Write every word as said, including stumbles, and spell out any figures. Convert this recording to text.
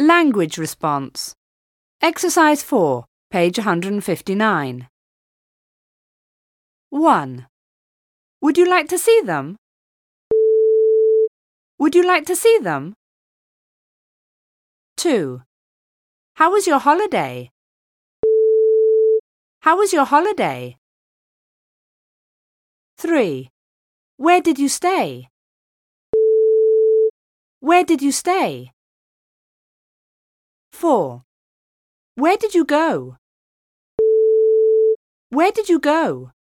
Language response. Exercise four, page one hundred fifty-nine. one. Would you like to see them? Would you like to see them? two. How was your holiday? How was your holiday? three. Where did you stay? Where did you stay? four. Where did you go? Where did you go?